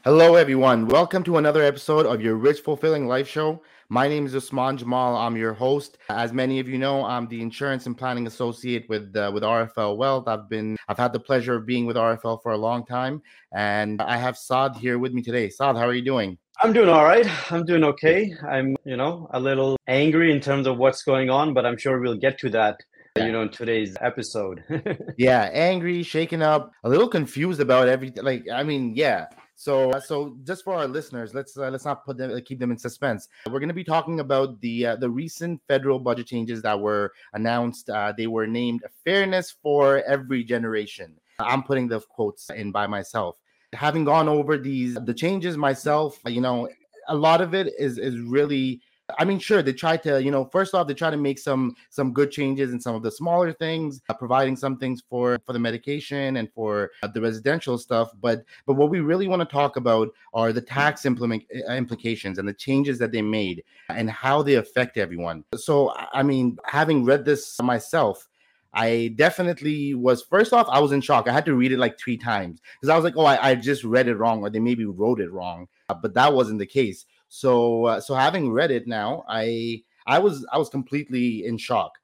Hello, everyone. Welcome to another episode of your Rich Fulfilling Life Show. My name is Usman Jamal. I'm your host. As many of you know, I'm the insurance and planning associate with RFL Wealth. I've had the pleasure of being with RFL for a long time, and I have Saad here with me today. Saad, how are you doing? I'm doing all right. I'm doing okay. I'm, a little angry in terms of what's going on, but I'm sure we'll get to that, Yeah. in today's episode. Yeah, angry, shaken up, a little confused about everything. Yeah. So just for our listeners, let's not put them keep them in suspense. We're going to be talking about the recent federal budget changes that were announced. They were named "Fairness for Every Generation." I'm putting the quotes in by myself. Having gone over the changes myself, a lot of it is really. Sure, they tried to, first off, they try to make some good changes in some of the smaller things, providing some things for the medication and for the residential stuff. But what we really want to talk about are the tax implications and the changes that they made and how they affect everyone. So, having read this myself, I definitely was first off, I was in shock. I had to read it like 3 times because I was like, oh, I just read it wrong, or they maybe wrote it wrong. But that wasn't the case. So having read it now, I was completely in shock,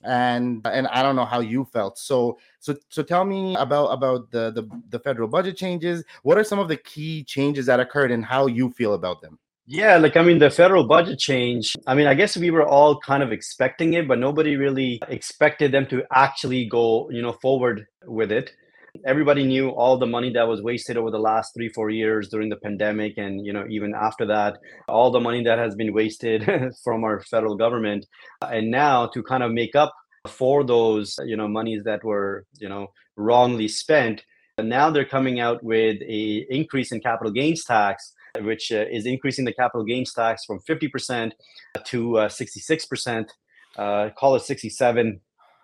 and I don't know how you felt. So tell me about the federal budget changes. What are some of the key changes that occurred, and how you feel about them? Yeah, the federal budget change, I guess we were all kind of expecting it, but nobody really expected them to actually go, forward with it. Everybody knew all the money that was wasted over the last 3, 4 years during the pandemic, and even after that, all the money that has been wasted from our federal government, and now to kind of make up for those monies that were wrongly spent, and now they're coming out with a increase in capital gains tax, which is increasing the capital gains tax from 50% to 66%, call it 67,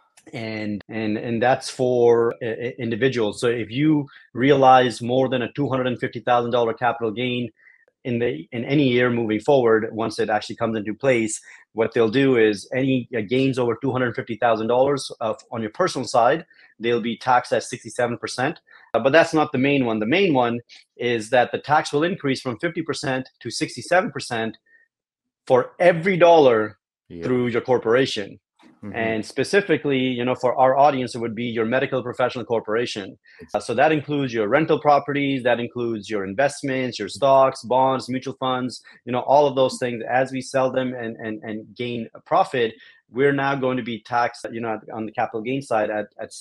and that's for individuals. So if you realize more than a $250,000 capital gain in any year moving forward, once it actually comes into place, what they'll do is any gains over $250,000 on your personal side, they'll be taxed at 67%. But that's not the main one. The main one is that the tax will increase from 50% to 67% for every dollar Yep. through your corporation. Mm-hmm. And specifically, for our audience, it would be your medical professional corporation. So that includes your rental properties, that includes your investments, your stocks, bonds, mutual funds, all of those things. As we sell them and gain a profit, we're now going to be taxed, on the capital gain side at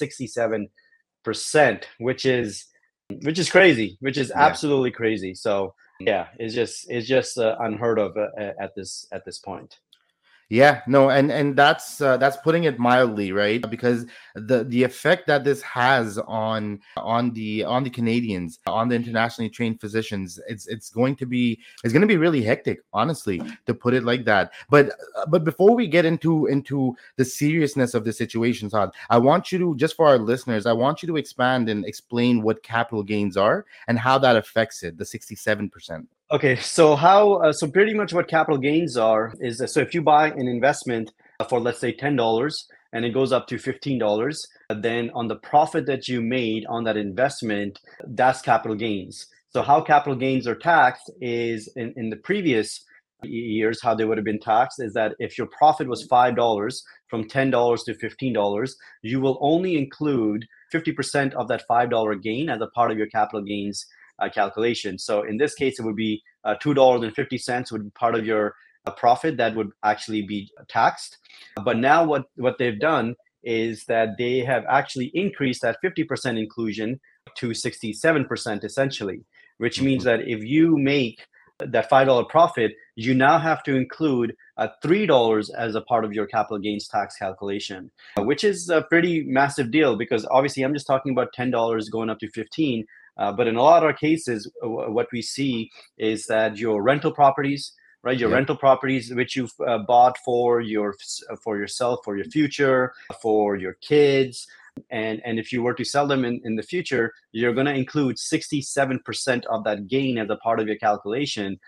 67%, which is crazy, which is Yeah. absolutely crazy. So yeah, it's just unheard of at this point. Yeah, no, and that's putting it mildly, right? Because the effect that this has on the Canadians, on the internationally trained physicians, it's going to be really hectic, honestly, to put it like that. But before we get into the seriousness of the situation, Todd, I want you to, just for our listeners, I want you to expand and explain what capital gains are and how that affects it, the 67%. Okay, so so pretty much what capital gains are is so if you buy an investment for, let's say, $10 and it goes up to $15, then on the profit that you made on that investment, that's capital gains. So how capital gains are taxed is in the previous years, how they would have been taxed is that if your profit was $5 from $10 to $15, you will only include 50% of that $5 gain as a part of your capital gains calculation. So in this case, it would be $2.50 would be part of your profit that would actually be taxed. But now what they've done is that they have actually increased that 50% inclusion to 67% essentially, which means Mhm. that if you make that $5 profit, you now have to include $3 as a part of your capital gains tax calculation, which is a pretty massive deal because obviously I'm just talking about $10 going up to 15. But in a lot of cases, what we see is that your rental properties, right? Your Yep. rental properties, which you've bought for yourself, for your future, for your kids, and if you were to sell them in the future, you're going to include 67% of that gain as a part of your calculation.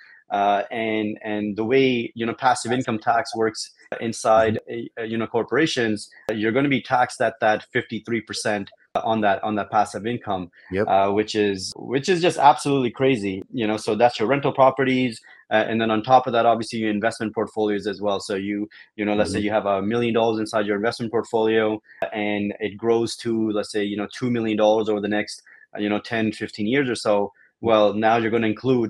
And the way passive income tax works inside corporations, you're going to be taxed at that 53%. on that passive income, Yep. which is just absolutely crazy. So that's your rental properties, and then on top of that, obviously your investment portfolios as well. So let's say you have $1 million inside your investment portfolio, and it grows to, let's say, $2 million over the next 10, 15 years or so. Well, now you're going to include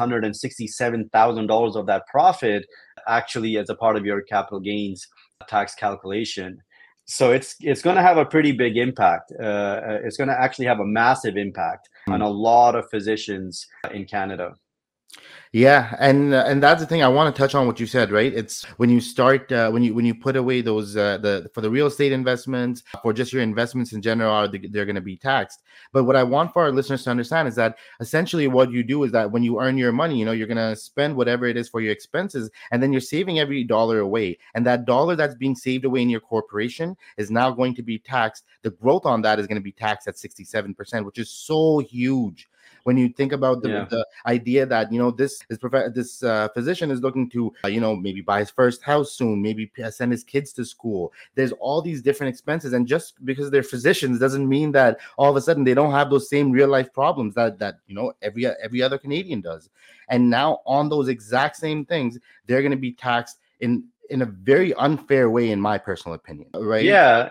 $667,000 of that profit actually as a part of your capital gains tax calculation. So it's going to have a pretty big impact. It's going to actually have a massive impact on a lot of physicians in Canada. Yeah, and that's the thing I want to touch on what you said, right? It's when you start when you put away those for the real estate investments, for just your investments in general, they're going to be taxed. But what I want for our listeners to understand is that essentially what you do is that when you earn your money, you're going to spend whatever it is for your expenses, and then you're saving every dollar away, and that dollar that's being saved away in your corporation is now going to be taxed. The growth on that is going to be taxed at 67%, which is so huge. When you think about the idea that this physician is looking to maybe buy his first house soon, maybe send his kids to school, there's all these different expenses, and just because they're physicians doesn't mean that all of a sudden they don't have those same real life problems that every other Canadian does. And now on those exact same things, they're going to be taxed in a very unfair way, in my personal opinion, right? Yeah,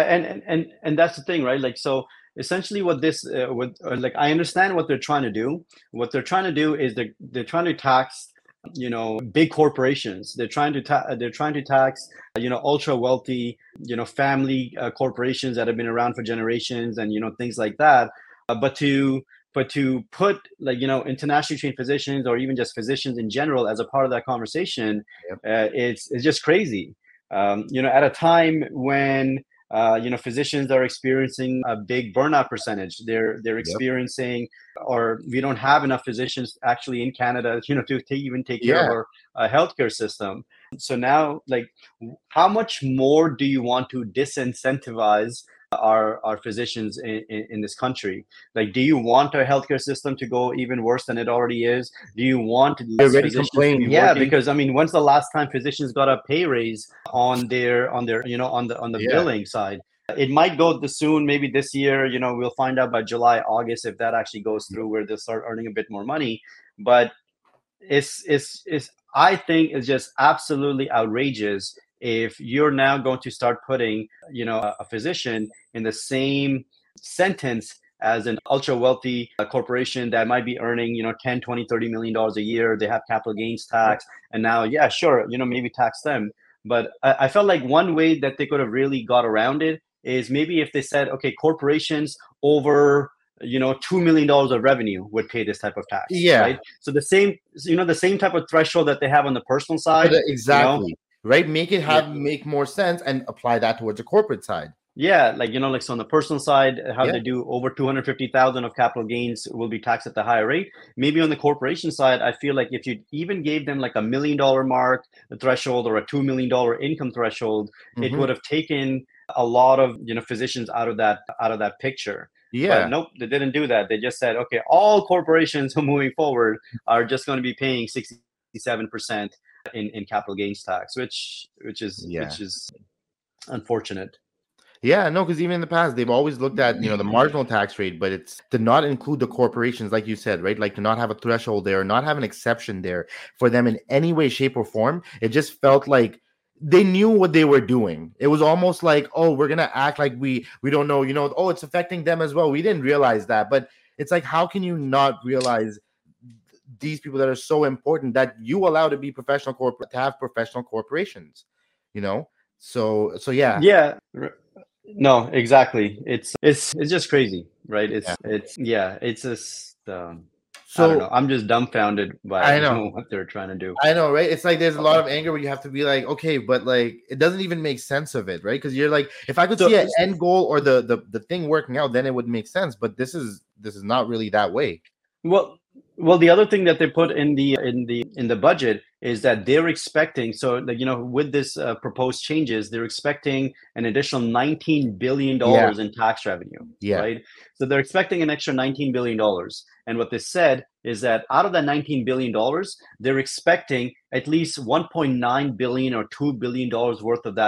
and that's the thing, right? Like, so essentially what this like, I understand what they're trying to do. What they're trying to do is they're trying to tax big corporations. They're trying to tax ultra wealthy family corporations that have been around for generations, and things like that. But to put, like, internationally trained physicians, or even just physicians in general, as a part of that conversation, it's just crazy. At a time when physicians are experiencing a big burnout percentage. They're experiencing, or we don't have enough physicians actually in Canada, to even take care of our healthcare system. So now, like, how much more do you want to disincentivize our physicians in this country? Like, do you want our healthcare system to go even worse than it already is? Do you want less physicians to be working? Because, I mean, when's the last time physicians got a pay raise on their on the billing side? It might go soon, maybe this year. We'll find out by July, August, if that actually goes through, where they'll start earning a bit more money. But it's I think it's just absolutely outrageous if you're now going to start putting a physician in the same sentence as an ultra wealthy corporation that might be earning 10, 20, 30 million dollars a year. They have capital gains tax, and now maybe tax them. But I felt like one way that they could have really got around it is maybe if they said, okay, corporations over $2 million of revenue would pay this type of tax. Right? So the same type of threshold that they have on the personal side. Exactly. Right? Make it make more sense and apply that towards the corporate side. Yeah, like, like, so on the personal side, how they do over 250,000 of capital gains will be taxed at the higher rate. Maybe on the corporation side, I feel like if you even gave them like $1 million mark threshold, or a $2 million income threshold, it would have taken a lot of physicians out of that picture. But nope, they didn't do that. They just said, okay, all corporations moving forward are just going to be paying 67% in capital gains tax, which is unfortunate. Yeah, no, because even in the past, they've always looked at, the marginal tax rate, but it's to not include the corporations, like you said, right? Like, to not have a threshold there, not have an exception there for them in any way, shape, or form. It just felt like they knew what they were doing. It was almost like, oh, we're going to act like we don't know, oh, it's affecting them as well. We didn't realize that. But it's like, how can you not realize these people that are so important that you allow to be to have professional corporations, So yeah. Yeah. No, exactly. It's just crazy, right? It's just I don't know. I'm just dumbfounded by what they're trying to do. I know, right? It's like there's a lot of anger where you have to be like, okay, but like it doesn't even make sense of it, right? Because you're like, if I could see an end goal or the thing working out, then it would make sense. But this is not really that way. Well, Well, the other thing that they put in the budget is that they're expecting, so that, with this proposed changes, they're expecting an additional $19 billion Yeah, in tax revenue, yeah. right? So they're expecting an extra $19 billion. And what they said is that out of that $19 billion, they're expecting at least 1.9 billion or $2 billion worth of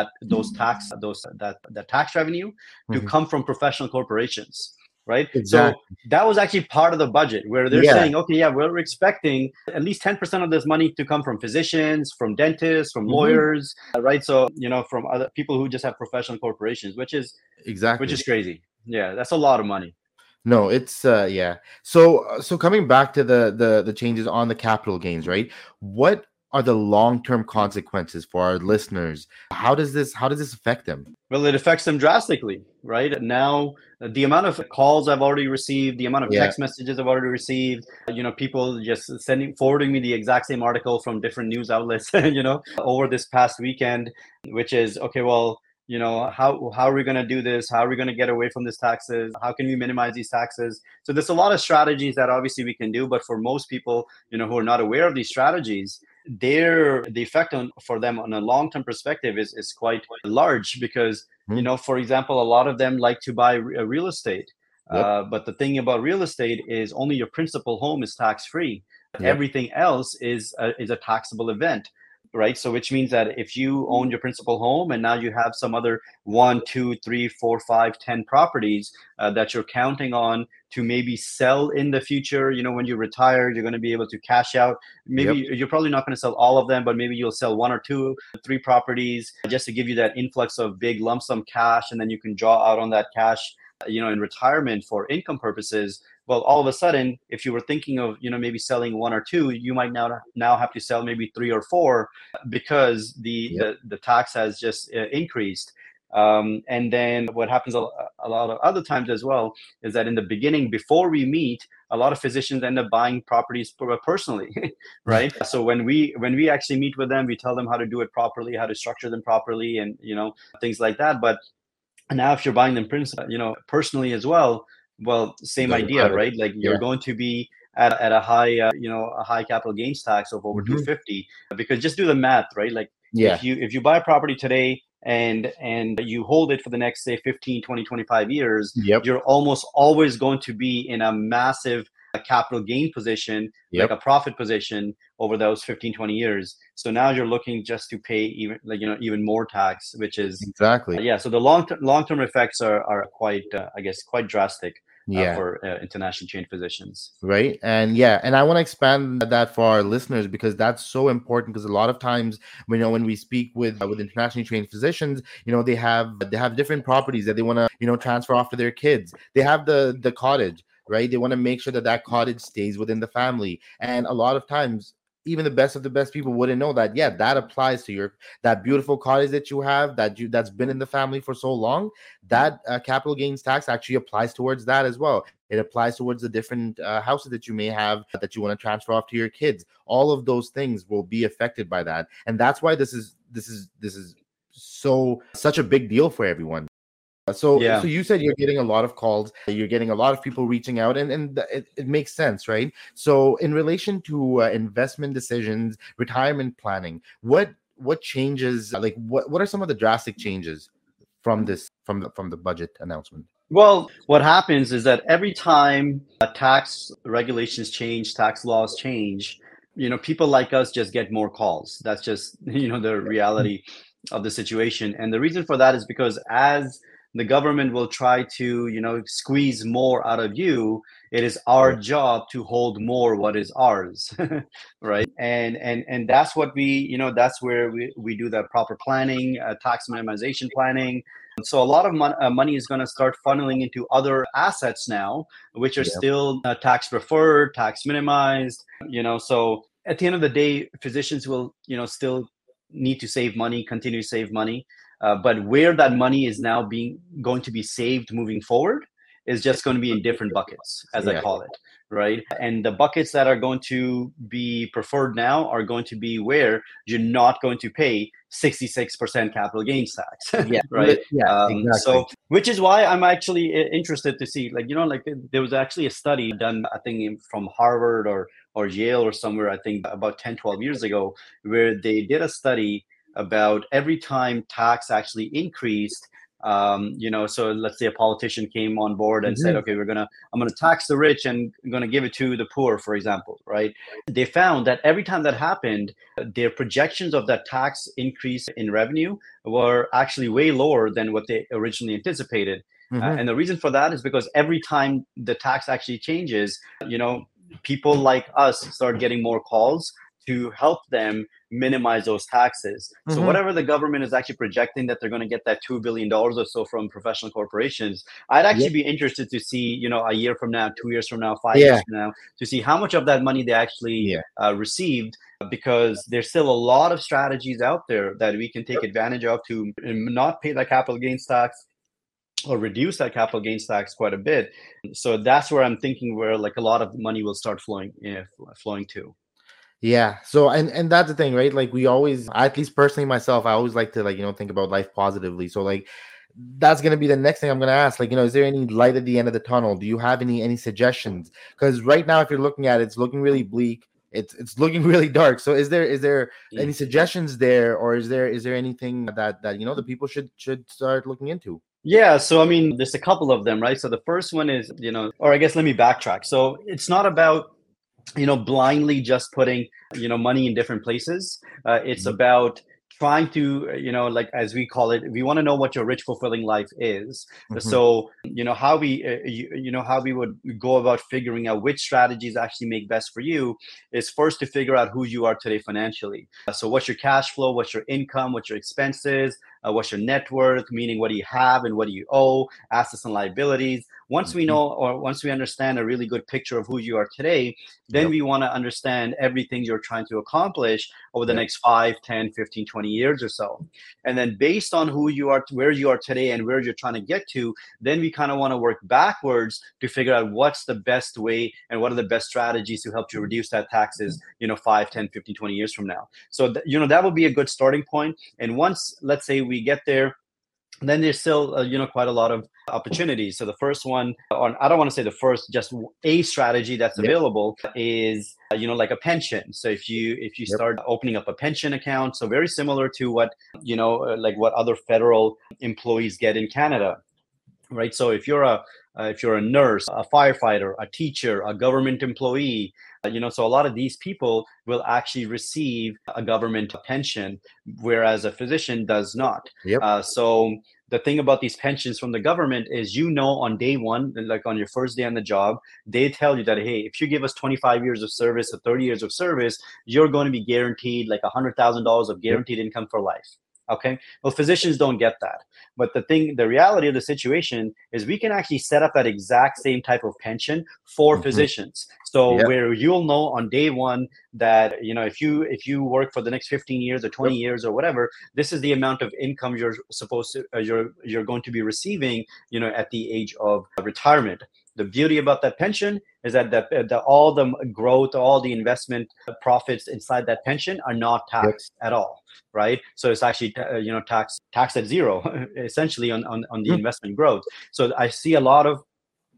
that tax revenue to Mhm. come from professional corporations. Right. So Exactly. that was actually part of the budget where they're Yeah. saying, okay, yeah, we're expecting at least 10% of this money to come from physicians, from dentists, from Mhm. lawyers, right? So, from other people who just have professional corporations, which Exactly. is crazy. Yeah, that's a lot of money. No, it's yeah. So coming back to the changes on the capital gains, right? What are the long-term consequences for our listeners? How does this affect them? Well, it affects them drastically, right? Now, the amount of calls I've already received, the amount of Yeah. text messages I've already received, people just forwarding me the exact same article from different news outlets, over this past weekend, which is, okay, well, how are we going to do this? How are we going to get away from these taxes? How can we minimize these taxes? So there's a lot of strategies that obviously we can do, but for most people, who are not aware of these strategies, the effect for them on a long-term perspective is quite large because, Mhm. for example, a lot of them like to buy real estate. Yep. But the thing about real estate is only your principal home is tax free. Yep. Everything else is a taxable event, right? So which means that if you own your principal home and now you have some other one, two, three, four, five, 10 properties that you're counting on to maybe sell in the future, when you retire, you're going to be able to cash out. Maybe Yep. you're probably not going to sell all of them, but maybe you'll sell one or two, three properties just to give you that influx of big lump sum cash, and then you can draw out on that cash, in retirement for income purposes. Well, all of a sudden, if you were thinking of, maybe selling one or two, you might now have to sell maybe three or four because the Yep. the, the tax has just increased. And then what happens a lot of other times as well is that in the beginning, before we meet, a lot of physicians end up buying properties personally, right? So when we actually meet with them, we tell them how to do it properly, how to structure them properly, and things like that. But now if you're buying them personally as well, well, You same got a idea, higher. right? Like you're Yeah. going to be at a high a high capital gains tax of over Mhm. 250, because just do the math, right? Like Yeah. if you buy a property today and you hold it for the next, say, 15, 20, 25 years, Yep. you're almost always going to be in a massive capital gain position, like Yep. a profit position over those 15, 20 years. So now you're looking just to pay even, like, even more tax, which is Exactly. yeah. So the long term effects are quite, I guess, quite drastic Yeah. for international trained physicians. Right. And yeah, and I want to expand that for our listeners because that's so important because a lot of times when we speak with internationally trained physicians, they have different properties that they want to, transfer off to their kids. They have the cottage, right? They want to make sure that that cottage stays within the family. And a lot of times even the best of the best people wouldn't know that, yeah, that applies to your that beautiful cottage that you have that's been in the family for so long. That capital gains tax actually applies towards that as well. It applies towards the different houses that you may have that you want to transfer off to your kids. All of those things will be affected by that, and that's why this is so such a big deal for everyone. So Yeah. you said you're getting a lot of calls, you're getting a lot of people reaching out, and it makes sense, right? So in relation to investment decisions, retirement planning, what changes? Like what are some of the drastic changes from the budget announcement? Well, what happens is that every time tax regulations change, tax laws change, people like us just get more calls. That's just, the reality of the situation. And the reason for that is because as the government will try to, squeeze more out of you, it is our Yeah. job to hold more what is ours, right? And that's what that's where we do the proper planning, tax minimization planning. So a lot of money is going to start funneling into other assets now, which are Yeah. still tax preferred, tax minimized. So at the end of the day, physicians will, still need to save money, continue to save money. But where that money is now being going to be saved moving forward is just going to be in different buckets, as I Yeah. call it, right? And the buckets that are going to be preferred now are going to be where you're not going to pay 66% capital gains tax, Yeah. right? Yeah. Exactly. So, which is why I'm actually interested to see, like, like there was actually a study done, I think, from Harvard or Yale or somewhere, I think about 10, 12 years ago, where they did a study about every time tax actually increased. So let's say a politician came on board and said, Mhm. okay, I'm gonna tax the rich and I'm gonna give it to the poor, for example, right? They found that every time that happened, their projections of that tax increase in revenue were actually way lower than what they originally anticipated. Mhm. And the reason for that is because every time the tax actually changes, you know, people like us start getting more calls to help them minimize those taxes. So Mhm. whatever the government is actually projecting that they're going to get that $2 billion or so from professional corporations, I'd actually Yep. be interested to see, a year from now, 2 years from now, 5 years Yeah. from now, to see how much of that money they actually Yeah. received, because there's still a lot of strategies out there that we can take advantage of to not pay that capital gains tax or reduce that capital gains tax quite a bit. So that's where I'm thinking where like a lot of money will start flowing to. Yeah. So and that's the thing, right? Like we always, at least personally myself, I always like to like, think about life positively. So like that's gonna be the next thing I'm gonna ask. Like, is there any light at the end of the tunnel? Do you have any suggestions? Because right now, if you're looking at it, it's looking really bleak. It's looking really dark. So is there any suggestions there, or is there anything that the people should start looking into? Yeah, so I mean, there's a couple of them, right? So the first one is, or I guess let me backtrack. So it's not about, blindly just putting, money in different places. It's Mhm. about trying to, like as we call it, we want to know what your rich, fulfilling life is. Mhm. So, how we would go about figuring out which strategies actually make best for you is first to figure out who you are today financially. So what's your cash flow, what's your income, what's your expenses, what's your net worth, meaning what do you have and what do you owe, assets and liabilities. Once we Mhm. know, or once we understand a really good picture of who you are today, then Yep. we want to understand everything you're trying to accomplish over the Yep. next 5, 10, 15, 20 years or so. And then based on who you are, where you are today and where you're trying to get to, then we kind of want to work backwards to figure out what's the best way and what are the best strategies to help you reduce that taxes, 5, 10, 15, 20 years from now. So, that would be a good starting point. And once, let's say we get there, then there's still quite a lot of opportunities. So the first one, or I don't want to say the first, just a strategy that's Yep. available is like a pension. So if you Yep. start opening up a pension account, so very similar to what like what other federal employees get in Canada, right? So if you're a nurse, a firefighter, a teacher, a government employee, so a lot of these people will actually receive a government pension, whereas a physician does not. Yep. So the thing about these pensions from the government is, on day one, like on your first day on the job, they tell you that, hey, if you give us 25 years of service or 30 years of service, you're going to be guaranteed like $100,000 of Yep. guaranteed income for life. Okay. Well, physicians don't get that. But the reality of the situation is we can actually set up that exact same type of pension for Mhm. physicians. So Yep. where you'll know on day one that, if you work for the next 15 years or 20 Yep. years or whatever, this is the amount of income you're supposed to, you're going to be receiving, at the age of retirement. The beauty about that pension is that all the growth, all the investment profits inside that pension are not Yep. taxed at all, right? So it's actually taxed at zero, essentially on the Mhm. investment growth. So I see a lot of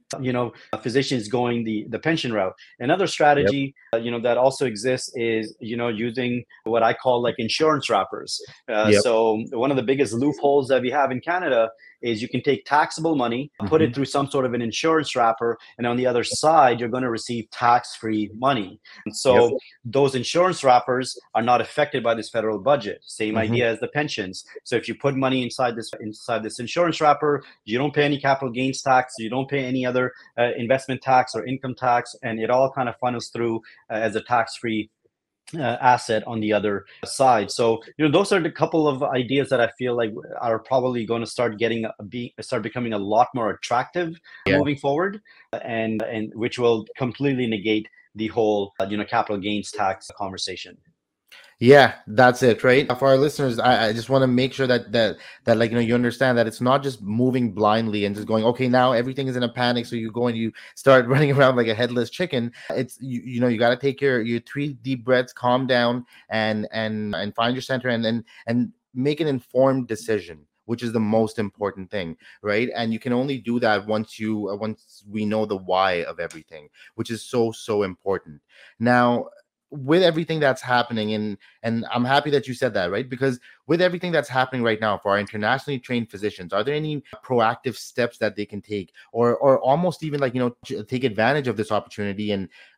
physicians going the pension route. Another Yep. strategy that also exists is using what I call like insurance wrappers. Yep. So one of the biggest loopholes that we have in Canada is you can take taxable money, put it Mhm. through some sort of an insurance wrapper, and on the other side you're going to receive tax-free money. And Yep. so those insurance wrappers are not affected by this federal budget. Same Mhm. idea as the pensions. So if you put money inside this insurance wrapper, you don't pay any capital gains tax, you don't pay any other investment tax or income tax, and it all kind of funnels through as a tax-free asset on the other side. So those are the couple of ideas that I feel like are probably going to start becoming a lot more attractive Yeah. moving forward, and which will completely negate the whole capital gains tax conversation. Yeah, that's it, right? For our listeners, I just want to make sure that like you understand that it's not just moving blindly and just going, okay, now everything is in a panic, so you go and you start running around like a headless chicken. It's you got to take your three deep breaths, calm down, and find your center, and make an informed decision, which is the most important thing, right? And you can only do that once we know the why of everything, which is so important. Now, with everything that's happening, and I'm happy that you said that, right? Because with everything that's happening right now for our internationally trained physicians, are there any proactive steps that they can take, or almost even like take advantage of this opportunity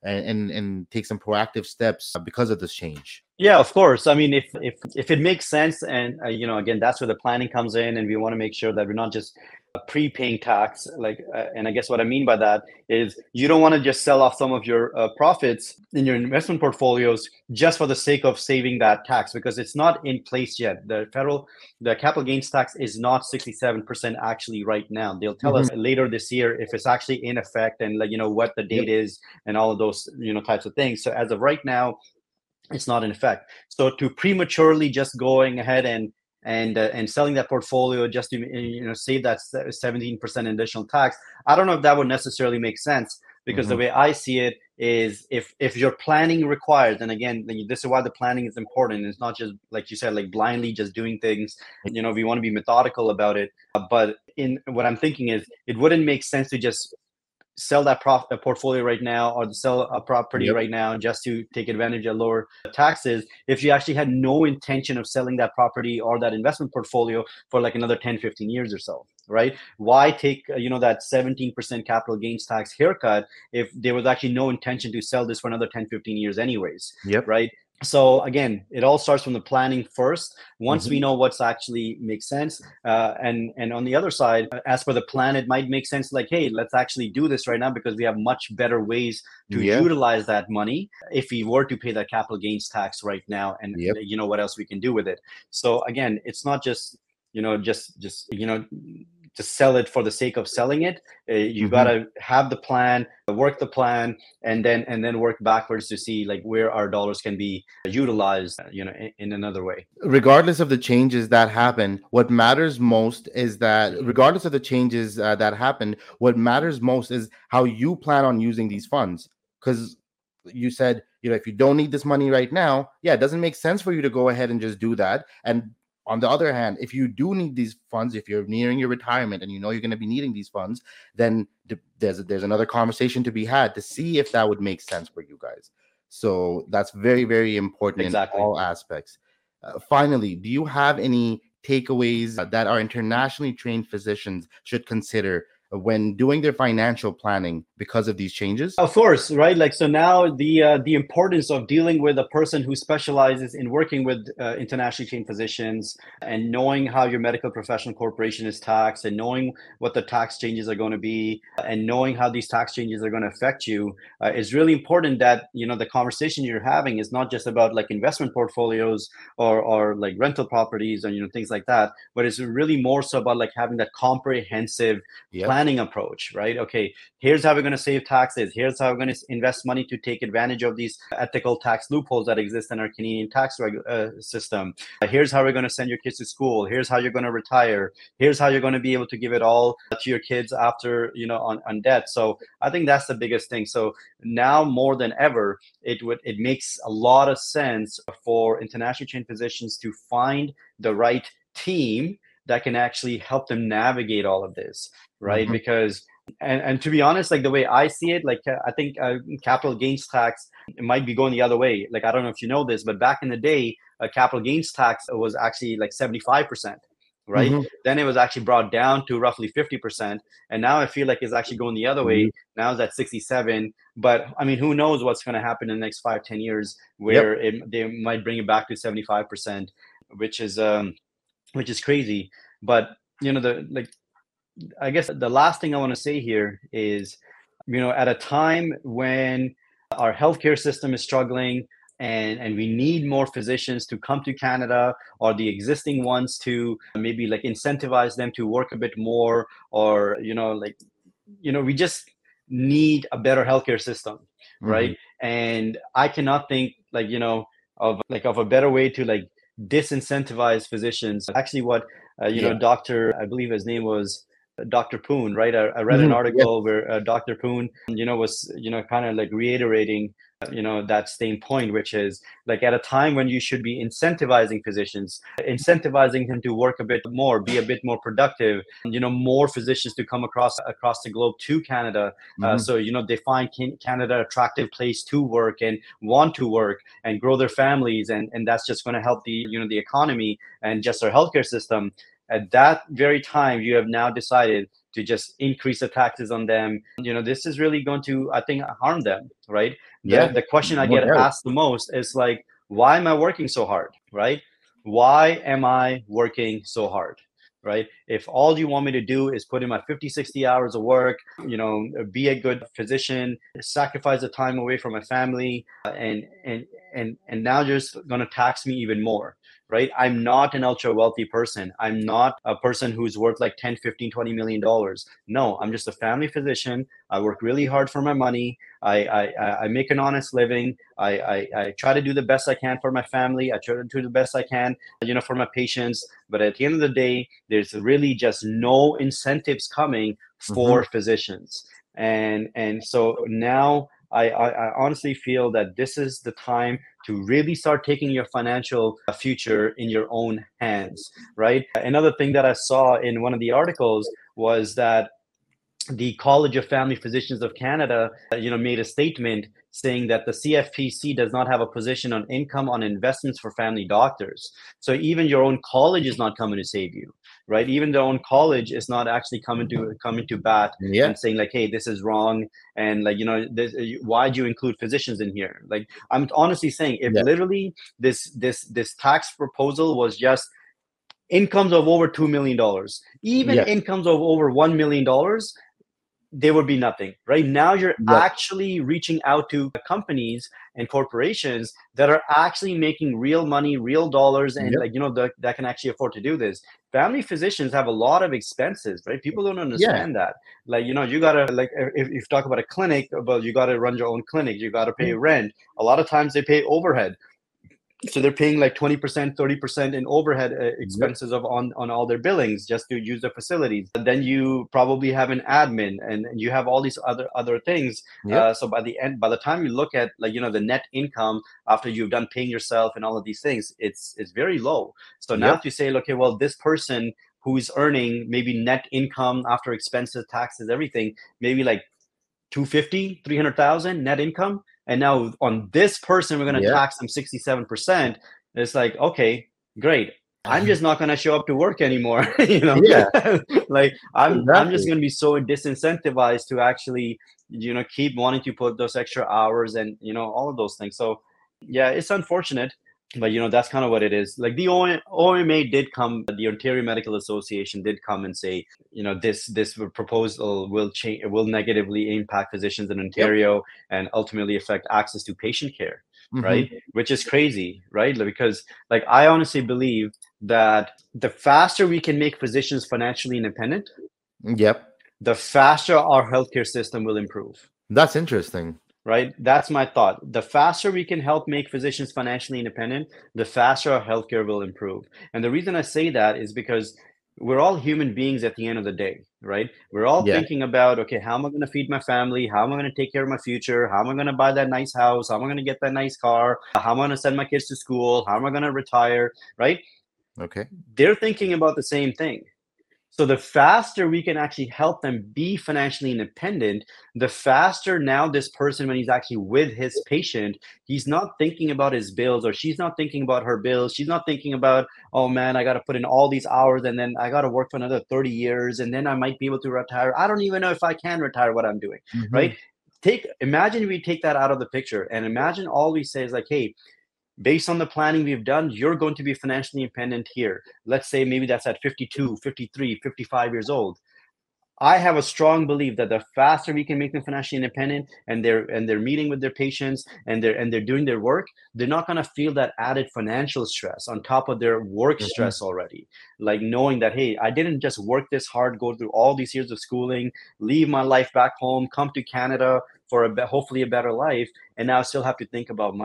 and take some proactive steps because of this change? Yeah, of course. I mean, if it makes sense, and again, that's where the planning comes in, and we want to make sure that we're not just prepaying tax. And I guess what I mean by that is you don't want to just sell off some of your profits in your investment portfolios just for the sake of saving that tax, because it's not in place yet. The capital gains tax is not 67% actually right now. They'll tell Mhm. us later this year if it's actually in effect, and what the Yep. date is, and all of those types of things. So as of right now, it's not in effect. So to prematurely just going ahead and selling that portfolio just to save that 17% additional tax, I don't know if that would necessarily make sense, because the Mhm. way I see it is, if your planning requires, and again, this is why the planning is important. It's not just like you said, like blindly just doing things. We want to be methodical about it. But in what I'm thinking is, it wouldn't make sense to just sell that portfolio right now, or to sell a property Yep. right now just to take advantage of lower taxes, if you actually had no intention of selling that property or that investment portfolio for like another 10-15 years or so, right? Why take that 17% capital gains tax haircut if there was actually no intention to sell this for another 10-15 years anyways, Yep. right? So again, it all starts from the planning first. Once we Mhm. know what's actually makes sense, and on the other side, as per the plan, it might make sense, like, hey, let's actually do this right now, because we have much better ways to Yeah. utilize that money if we were to pay that capital gains tax right now, and Yep. what else we can do with it. So again, it's not just just sell it for the sake of selling it. You got Mhm. to have the plan, work the plan, and then work backwards to see like where our dollars can be utilized in another way. Regardless of the changes that happen, what matters most is that regardless of the changes that happen, what matters most is how you plan on using these funds. Because you said, if you don't need this money right now, yeah, it doesn't make sense for you to go ahead and just do that. And on the other hand, if you do need these funds, if you're nearing your retirement and you're going to be needing these funds, then there's another conversation to be had to see if that would make sense for you guys. So that's very, very important in Exactly. all aspects. Finally, do you have any takeaways that our internationally trained physicians should consider when doing their financial planning because of these changes? Of course, right? Like, so now the importance of dealing with a person who specializes in working with internationally trained physicians, and knowing how your medical professional corporation is taxed, and knowing what the tax changes are going to be, and knowing how these tax changes are going to affect you, is really important. That the conversation you're having is not just about like investment portfolios, or like rental properties, and things like that, but it's really more so about like having that comprehensive Yep. planning approach, right? Okay, here's how we're going to save taxes. Here's how we're going to invest money to take advantage of these ethical tax loopholes that exist in our Canadian tax system. Here's how we're going to send your kids to school. Here's how you're going to retire. Here's how you're going to be able to give it all to your kids after, on debt. So I think that's the biggest thing. So now more than ever, it makes a lot of sense for international trained physicians to find the right team that can actually help them navigate all of this, right? Mhm. Because and to be honest, like the way I see it, like I think capital gains tax, it might be going the other way. Like, I don't know if you know this, but back in the day, capital gains tax was actually like 75%, right? Mhm. Then it was actually brought down to roughly 50%, and now I feel like it's actually going the other way. Now it's at 67. But I mean, who knows what's going to happen in the next 5-10 years, Yep. where they might bring it back to 75%, which is crazy. But the like I guess the last thing I want to say here is, at a time when our healthcare system is struggling, and we need more physicians to come to Canada, or the existing ones to maybe like incentivize them to work a bit more, or we just need a better healthcare system, Mhm. right? And I cannot think, like, of a better way to like disincentivize physicians. Actually, what Yeah. Doctor, I believe his name was Dr. Poon, right? I read an Mhm. Yes. article where Dr. Poon, was kind of like reiterating that same point, which is like at a time when you should be incentivizing physicians, incentivizing them to work a bit more, be a bit more productive, more physicians to come across the globe to Canada, Mhm. so they find Canada attractive place to work and want to work and grow their families, and that's just going to help the economy and just our healthcare system. At that very time, you have now decided to just increase the taxes on them. This is really going to, I think, harm them, right? the Yeah. the question I No get doubt. asked the most is like, why am I working so hard, right? Why am I working so hard, right? If all you want me to do is put in my 50, 60 hours of work, be a good physician, sacrifice the time away from my family, and now you're just going to tax me even more, right? I'm not an ultra wealthy person. I'm not a person who's worth like 10, 15, 20 million dollars. No, I'm just a family physician. I work really hard for my money. I make an honest living. I try to do the best I can for my family. I try to do the best I can, for my patients. But at the end of the day, there's really just no incentives coming Mhm. for physicians. And so now I honestly feel that this is the time to really start taking your financial future in your own hands, right? Another thing that I saw in one of the articles was that the College of Family Physicians of Canada, made a statement saying that the CFPC does not have a position on income on investments for family doctors. So even your own college is not coming to save you, right? Even their own college is not actually coming to bat Yeah. and saying like, hey, this is wrong, and like why do you include physicians in here? Like, I'm honestly saying, if Yeah. literally this tax proposal was just incomes of over $2 million, even Yeah. incomes of over $1 million, there would be nothing. Right now, you're Yep. actually reaching out to companies and corporations that are actually making real money, real dollars, and Yep. like that can actually afford to do this. Family physicians have a lot of expenses, right? People don't Yeah. understand that. Like, you gotta, like, if you talk about a clinic, well, you gotta run your own clinic. You gotta pay rent. A lot of times they pay overhead, so they're paying like 20%, 30% in overhead Yep. expenses on all their billings just to use the facilities. And then you probably have an admin, and you have all these other things. Yep. So by the time you look at like the net income after you've done paying yourself and all of these things, it's very low. So now if Yep. you say, okay, well, this person who's earning maybe net income after expenses, taxes, everything, maybe like 250, 300,000 net income, and now on this person we're going to Yeah. tax them 67%. It's like, okay, great, I'm just not going to show up to work anymore. Yeah. Like, I'm just Exactly. going to be so disincentivized to actually keep wanting to put those extra hours and all of those things. So yeah, it's unfortunate, but that's kind of what it is. Like, the OMA did come, the Ontario Medical Association did come and say, this proposal will negatively impact physicians in Yep. Ontario and ultimately affect access to patient care, Mhm. right? Which is crazy, right? Because like, I honestly believe that the faster we can make physicians financially independent, Yep. the faster our healthcare system will improve. That's interesting. Right? That's my thought. The faster we can help make physicians financially independent, the faster our healthcare will improve. And the reason I say that is because we're all human beings at the end of the day, right? We're all Yeah. thinking about, okay, how am I going to feed my family? How am I going to take care of my future? How am I going to buy that nice house? How am I going to get that nice car? How am I going to send my kids to school? How am I going to retire? Right? Okay. They're thinking about the same thing. So the faster we can actually help them be financially independent, the faster now this person, when he's actually with his patient, he's not thinking about his bills, or she's not thinking about her bills. She's not thinking about, oh man, I got to put in all these hours and then I got to work for another 30 years and then I might be able to retire. I don't even know if I can retire what I'm doing, right? Mhm. Imagine we take that out of the picture, and imagine all we say is like, hey, based on the planning we've done, you're going to be financially independent here. Let's say maybe that's at 52, 53, 55 years old. I have a strong belief that the faster we can make them financially independent, and they're meeting with their patients, and they're doing their work, they're not going to feel that added financial stress on top of their work Mhm. stress already. Like, knowing that, hey, I didn't just work this hard, go through all these years of schooling, leave my life back home, come to Canada for hopefully a better life, and now I still have to think about money.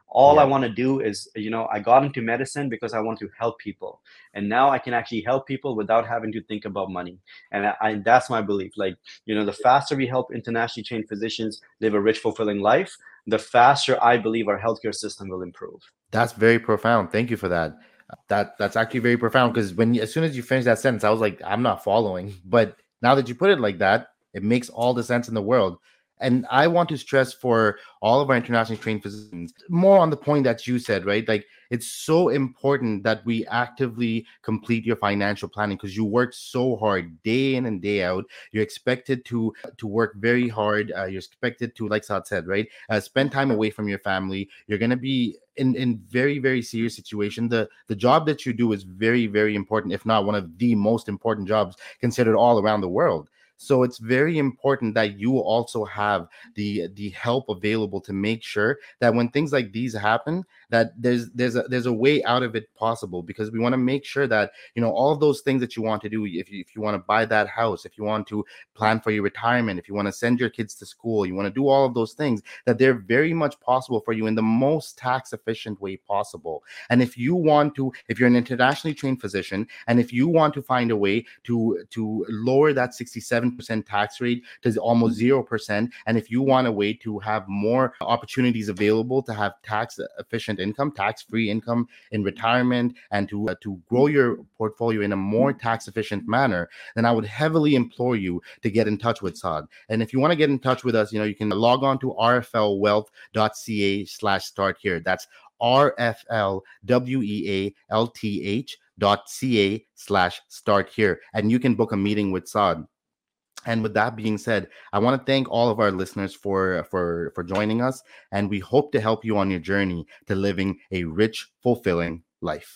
All I Yeah. want to do is, I got into medicine because I want to help people. And now I can actually help people without having to think about money. And that's my belief. Like, the faster we help internationally trained physicians live a rich, fulfilling life, the faster I believe our healthcare system will improve. That's very profound. Thank you for that. That's actually very profound, because as soon as you finish that sentence, I was like, I'm not following. But now that you put it like that, it makes all the sense in the world. And I want to stress for all of our internationally trained physicians more on the point that you said, right? Like, it's so important that we actively complete your financial planning, because you work so hard day in and day out. You're expected to work very hard. You're expected to, like Saad said, right? Spend time away from your family. You're gonna be in very, very serious situation. The job that you do is very, very important, if not one of the most important jobs considered all around the world. So it's very important that you also have the help available to make sure that when things like these happen, that there's a way out of it possible, because we want to make sure that all of those things that you want to do, if you want to buy that house, if you want to plan for your retirement, if you want to send your kids to school, you want to do all of those things, that they're very much possible for you in the most tax efficient way possible. And if you're an internationally trained physician, and if you want to find a way to lower that 67% tax rate to almost 0%, and if you want a way to have more opportunities available to have tax efficient income, tax free income in retirement, and to grow your portfolio in a more tax efficient manner, then I would heavily implore you to get in touch with Saad. And if you want to get in touch with us, you can log on to rflwealth.ca/start here. That's rflwealth.ca/start here, and you can book a meeting with Saad. And with that being said, I want to thank all of our listeners for joining us, and we hope to help you on your journey to living a rich, fulfilling life.